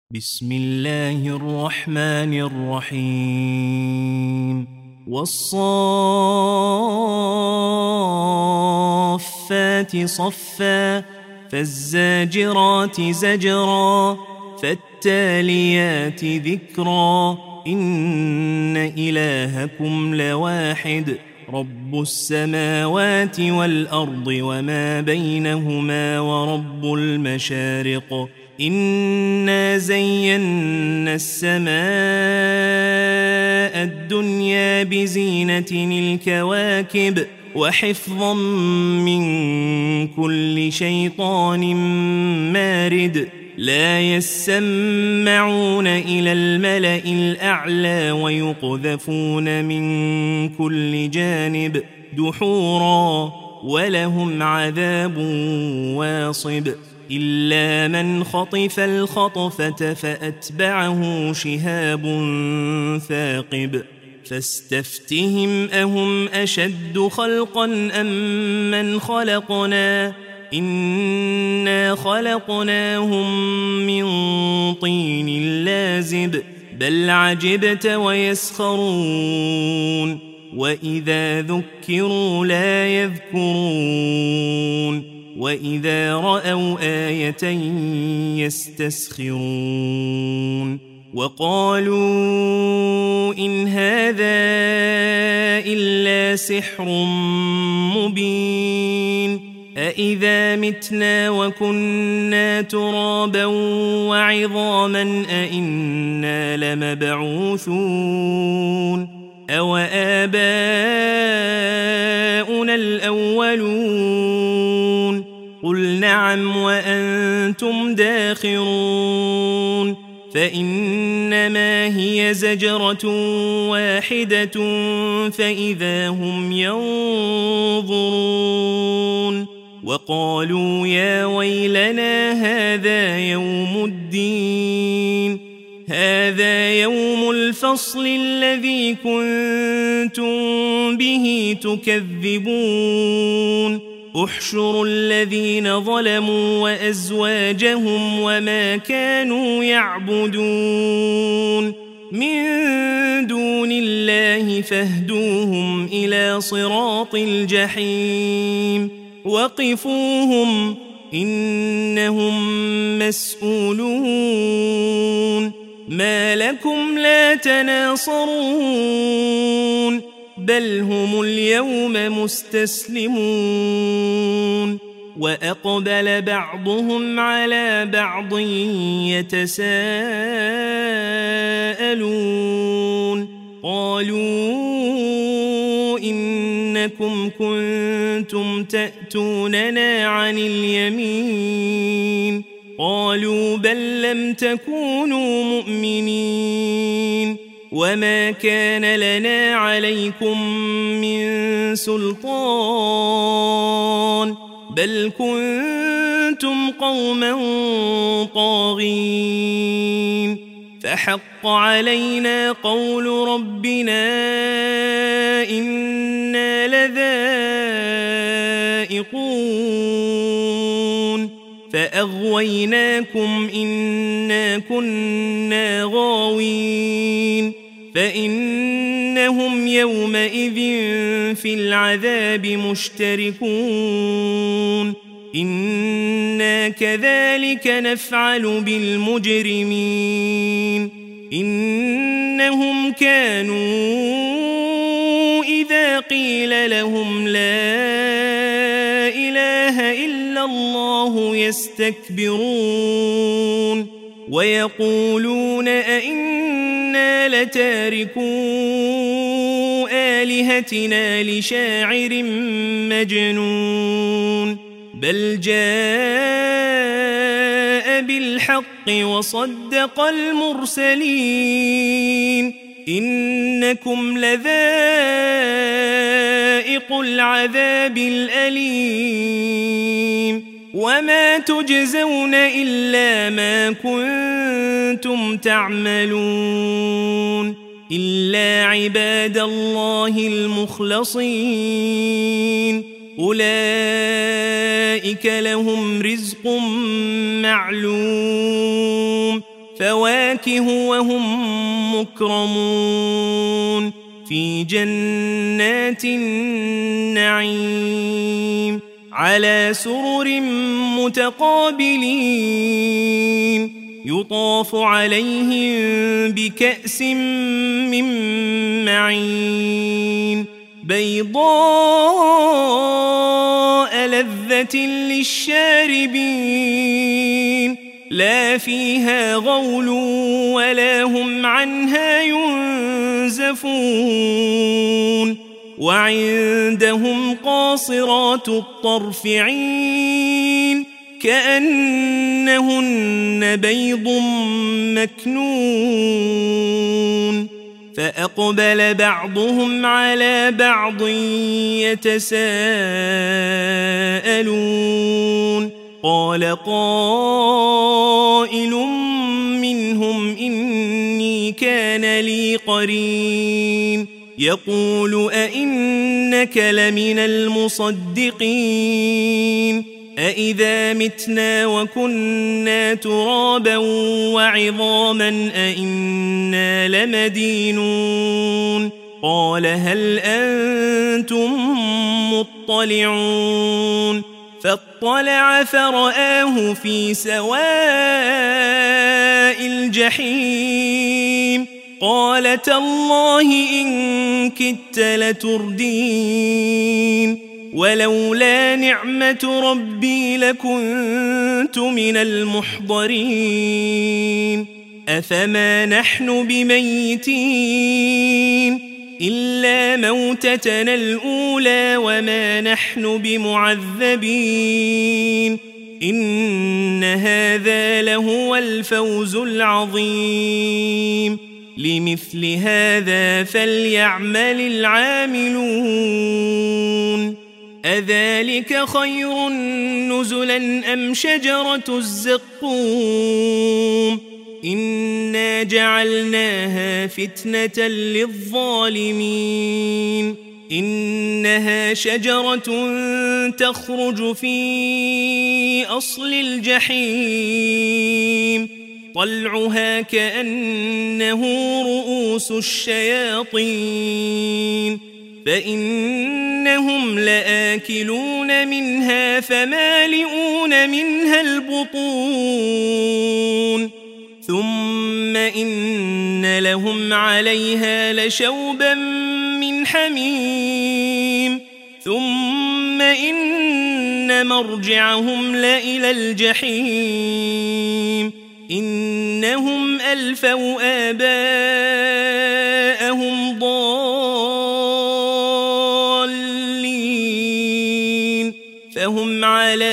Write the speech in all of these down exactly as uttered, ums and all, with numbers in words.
بسم الله الرحمن الرحيم والصافات صفا فالزاجرات زجرا فالتاليات ذكرا إن إلهكم لواحد رب السماوات والأرض وما بينهما ورب المشارق إنا زينا السماء الدنيا بزينة الكواكب وحفظا من كل شيطان مارد لا يسمعون إلى الملأ الأعلى ويقذفون من كل جانب دحورا ولهم عذاب واصب إلا من خطف الخطفة فأتبعه شهاب ثاقب فاستفتهم أهم أشد خلقا أم من خلقنا إنا خلقناهم من طين لازب بل عجبت ويسخرون وإذا ذكروا لا يذكرون وإذا رأوا آية يستسخرون وقالوا إن هذا إلا سحر مبين أإذا متنا وكنا ترابا وعظاما أإنا لمبعوثون أو آباؤنا الأولون قل نعم وأنتم داخرون فإنما هي زجرة واحدة فإذا هم ينظرون وقالوا يا ويلنا هذا يوم الدين هذا يوم الفصل الذي كنتم به تكذبون احشروا الذين ظلموا وأزواجهم وما كانوا يعبدون من دون الله فاهدوهم إلى صراط الجحيم وقفوهم إنهم مسؤولون ما لكم لا تناصرون بل هم اليوم مستسلمون وأقبل بعضهم على بعض يتساءلون قالوا إنكم كنتم تأتوننا عن اليمين قالوا بل لم تكونوا مؤمنين وما كان لنا عليكم من سلطان بل كنتم قوما طاغين فحق علينا قول ربنا إنا لذائقون فأغويناكم إنا كنا غاوين فإنهم يومئذ في العذاب مشتركون إنا كذلك نفعل بالمجرمين إنهم كانوا إذا قيل لهم لا إله إلا الله يستكبرون ويقولون أئنا لتاركو آلهتنا لشاعر مجنون بل جاء بالحق وصدق المرسلين إنكم لذائق العذاب الأليم وما تجزون إلا ما كنتم تعملون إلا عباد الله المخلصين أولئك لهم رزق معلوم فواكه وهم مكرمون في جنات النعيم على سرر متقابلين يطاف عليهم بكأس من معين بيضاء لذة للشاربين لا فيها غول ولا هم عنها ينزفون وعندهم قاصرات الطرف عين كأنهن بيض مكنون فأقبل بعضهم على بعض يتساءلون قال قائل منهم إني كان لي قرين يقول أئنك لمن المصدقين أئذا متنا وكنا ترابا وعظاما أئنا لمدينون قال هل أنتم مطلعون فاطلع فرآه في سواء الجحيم قال تالله إن كدت لتردين ولولا نعمة ربي لكنت من المحضرين أفما نحن بميتين إلا موتتنا الأولى وما نحن بمعذبين إن هذا لهو الفوز العظيم لمثل هذا فليعمل العاملون أذلك خير نزلا أم شجرة الزقوم إنا جعلناها فتنة للظالمين إنها شجرة تخرج في أصل الجحيم طلعها كأنه رؤوس الشياطين فإنهم لآكلون منها فمالئون منها البطون ثم إن لهم عليها لشوبا من حميم ثم إن مرجعهم لإلى الجحيم إنهم ألفوا آباءهم ضالين فهم على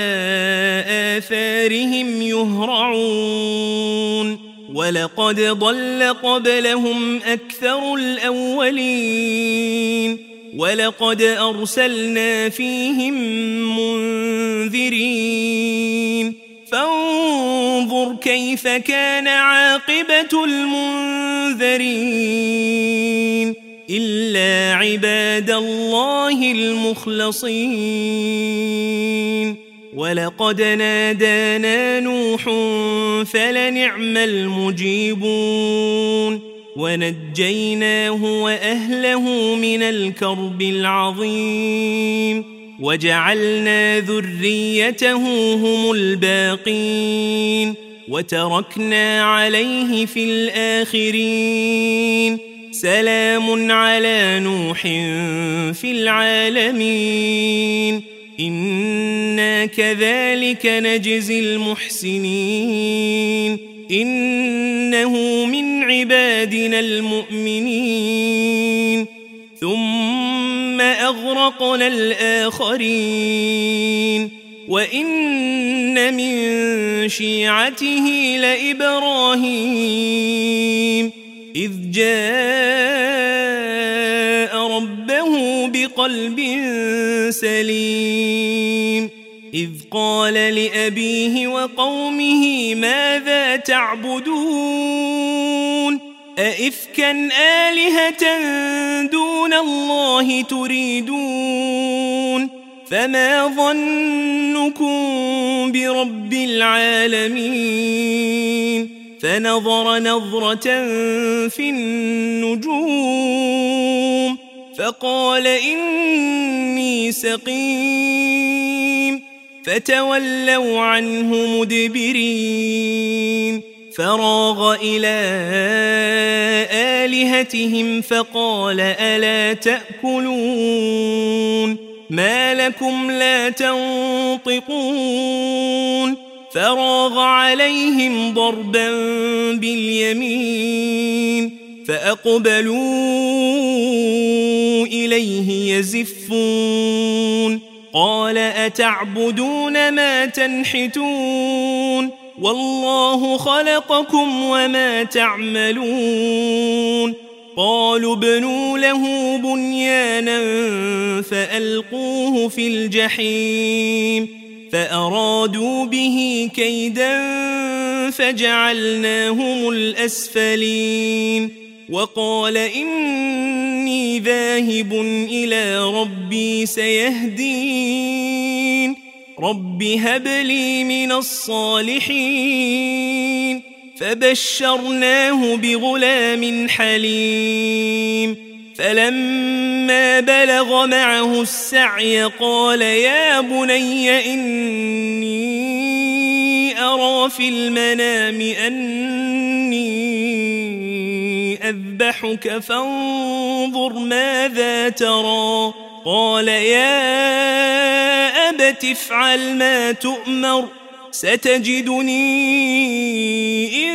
آثارهم يهرعون ولقد ضل قبلهم أكثر الأولين ولقد أرسلنا فيهم منذرين فانظر كيف كان عاقبة المنذرين إلا عباد الله المخلصين ولقد نادانا نوح فلنعم المجيبون ونجيناه وأهله من الكرب العظيم وجعلنا ذريته هم الباقين وتركنا عليه في الآخرين سلام على نوح في العالمين إنا كذلك نجزي المحسنين إنه من عبادنا المؤمنين ثم أغرقنا الآخرين وإن من شيعته لإبراهيم إذ جاء ربه بقلب سليم إذ قال لأبيه وقومه ماذا تعبدون أئفكا آلهة دون الله تريدون فما ظنكم برب العالمين فنظر نظرة في النجوم فقال إني سقيم فتولوا عنه مدبرين فراغ إلى آلهتهم فقال ألا تأكلون ما لكم لا تنطقون فراغ عليهم ضربا باليمين فأقبلوا إليه يزفون قال أتعبدون ما تنحتون والله خلقكم وما تعملون قالوا ابنوا له بنيانا فألقوه في الجحيم فأرادوا به كيدا فجعلناهم الأسفلين وقال إني ذاهب إلى ربي سيهدين رب هب لي من الصالحين فبشرناه بغلام حليم فلما بلغ معه السعي قال يا بني إني أرى في المنام أني أذبحك فانظر ماذا ترى قال يا أبت افعل ما تؤمر ستجدني إن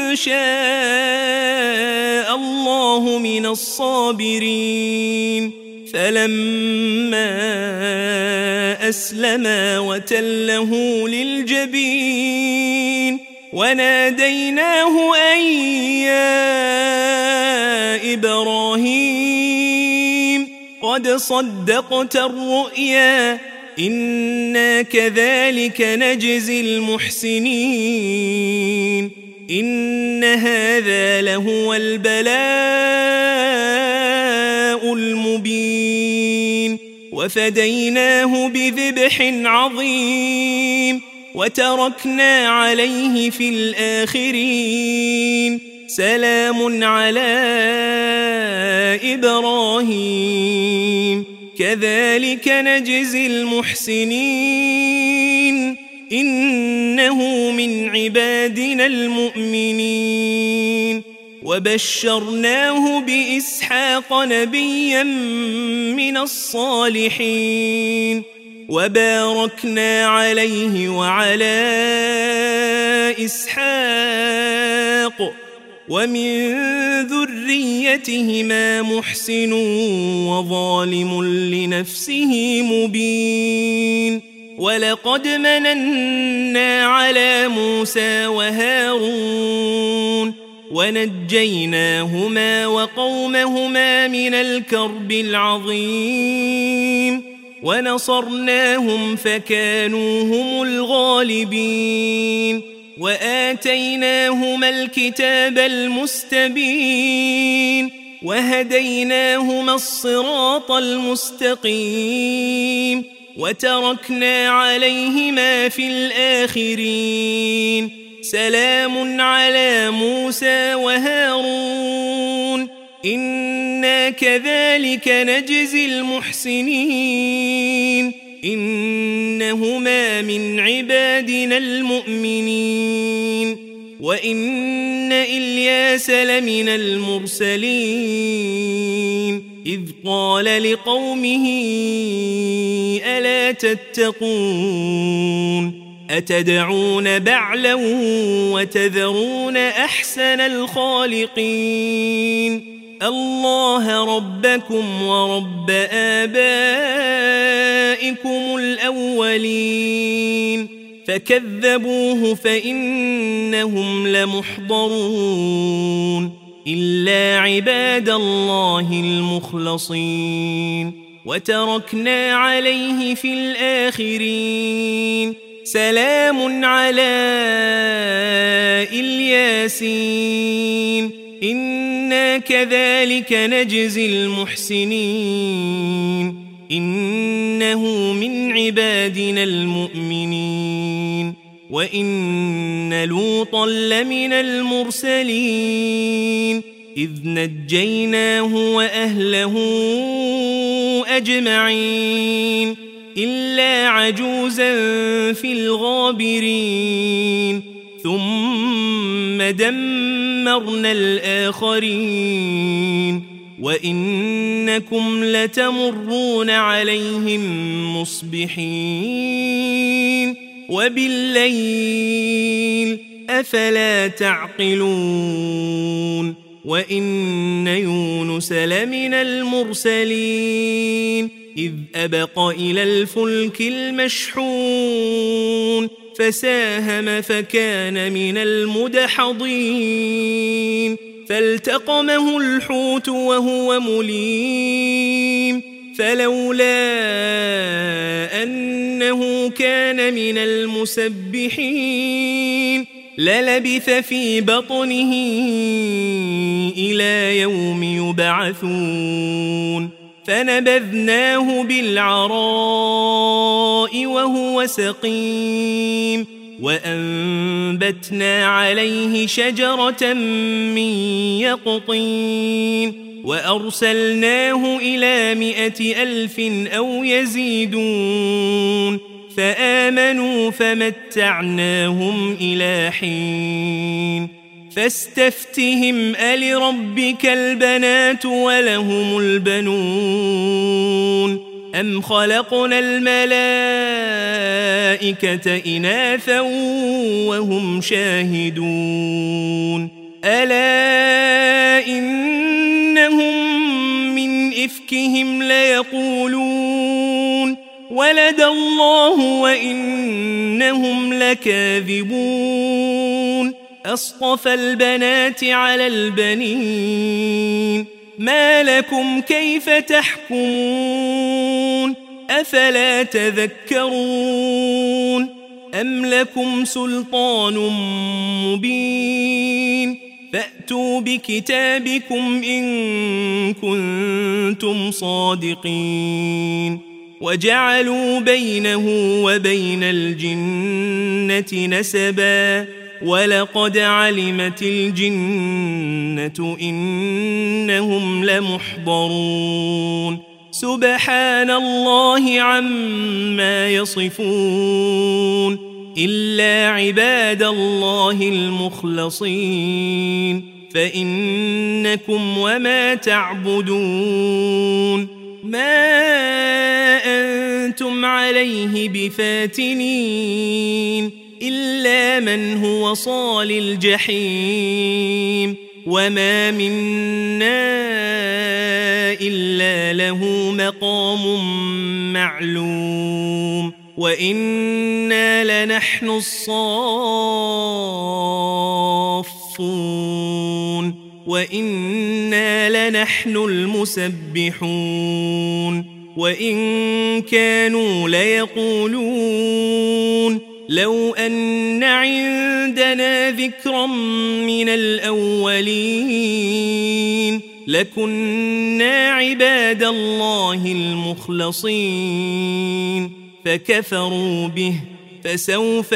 شاء الله من الصابرين فلما أسلما وتله للجبين وناديناه أن يا إبراهيم قد صدقت الرؤيا إنا كذلك نجزي المحسنين إن هذا لهو البلاء المبين وفديناه بذبح عظيم وتركنا عليه في الآخرين سلام على إبراهيم كذلك نجزي المحسنين إنه من عبادنا المؤمنين وبشرناه بإسحاق نبيا من الصالحين وباركنا عليه وعلى إسحاق ومن ذريتهما محسن وظالم لنفسه مبين ولقد مننا على موسى وهارون ونجيناهما وقومهما من الكرب العظيم ونصرناهم فكانوا هم الغالبين وآتيناهما الكتاب المستبين وهديناهما الصراط المستقيم وتركنا عليهما في الآخرين سلام على موسى وهارون إنا كذلك نجزي المحسنين إنهما من عبادنا المؤمنين وإن إلياس لمن المرسلين إذ قال لقومه ألا تتقون أتدعون بعلا وتذرون أحسن الخالقين الله ربكم ورب آبائكم الأولين فكذبوه فإنهم لمحضرون إلا عباد الله المخلصين وتركنا عليه في الآخرين سلام على الياسين إنا كذلك نجزي المحسنين إنه من عبادنا المؤمنين وإن لوطا لمن المرسلين إذ نجيناه وأهله أجمعين إلا عجوزا في الغابرين ثم دمرنا الآخرين وإنكم لتمرون عليهم مصبحين وبالليل أفلا تعقلون وإن يونس لمن المرسلين إذ أبق إلى الفلك المشحون فساهم فكان من المدحضين فالتقمه الحوت وهو مليم فلولا أنه كان من المسبحين للبث في بطنه إلى يوم يبعثون فنبذناه بالعراء وهو سقيم وأنبتنا عليه شجرة من يقطين وأرسلناه إلى مائة ألف أو يزيدون فآمنوا فمتعناهم إلى حين فاستفتهم ألربك البنات ولهم البنون أم خلقنا الملائكة إناثا وهم شاهدون ألا إنهم من إفكهم ليقولون ولد الله وإنهم لكاذبون أصطفى البنات على البنين ما لكم كيف تحكمون أفلا تذكرون أم لكم سلطان مبين فأتوا بكتابكم إن كنتم صادقين وجعلوا بينه وبين الجنة نسبا ولقد علمت الجنة إنهم لمحضرون سبحان الله عما يصفون إلا عباد الله المخلصين فإنكم وما تعبدون ما أنتم عليه بفاتنين إلا من هو صال الجحيم وما منا إلا له مقام معلوم وإنا لنحن الصافون وإنا لنحن المسبحون وإن كانوا ليقولون لو أن عندنا ذكرا من الأولين لكنا عباد الله المخلصين فكفروا به فسوف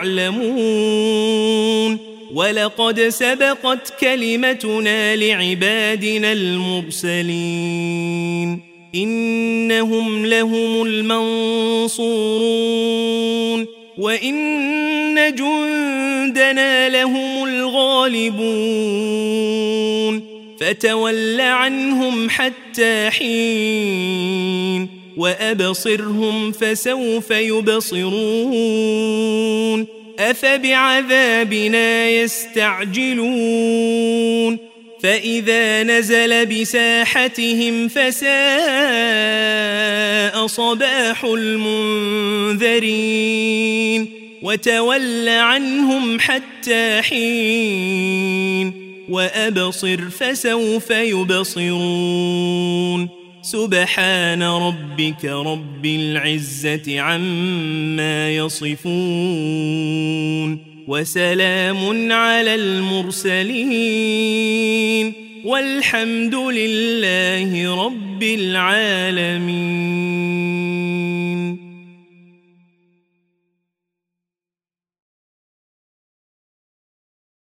يعلمون ولقد سبقت كلمتنا لعبادنا المرسلين إنهم لهم المنصورون وإن جندنا لهم الغالبون فتول عنهم حتى حين وأبصرهم فسوف يبصرون أفبعذابنا يستعجلون فإذا نزل بساحتهم فساء صباح المنذرين وتول عنهم حتى حين وأبصر فسوف يبصرون سبحان ربك رب العزة عما يصفون وسلام على المرسلين والحمد لله رب العالمين.